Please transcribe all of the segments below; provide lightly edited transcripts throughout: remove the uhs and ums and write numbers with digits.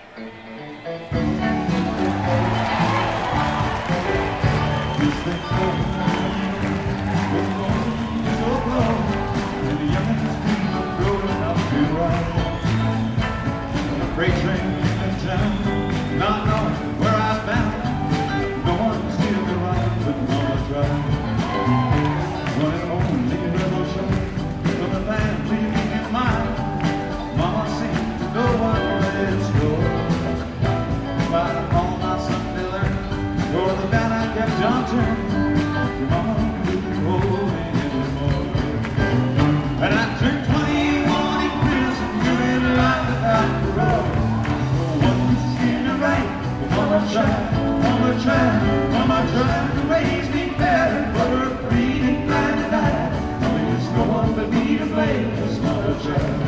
Freight train in town, not knowing where I found. No one to steer me right, but Mama tried. Running home, leaving her no show, with a family in mind. Mama seemed to know what let's go. By all my Sunday learning, go to the band I kept on turning. Your mama couldn't hold me anymore. And I turned 21 in prison, doing life without parole. Mama tried to raise me better, but her breeding blinded eye. There's no one but me to blame, 'cause Mama tried.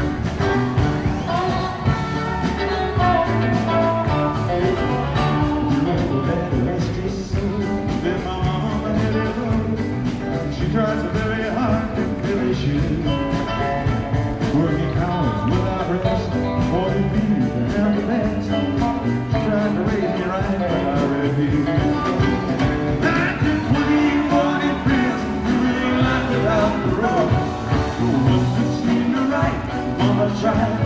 You know that rest his soul, then my mama let it go. She tried so very hard to finish it, working hours without rest, for to be the hell the best. She tried to raise me right, but I refused. I did 21 in prison, doing life without parole. No one could seem to right. Mama tried.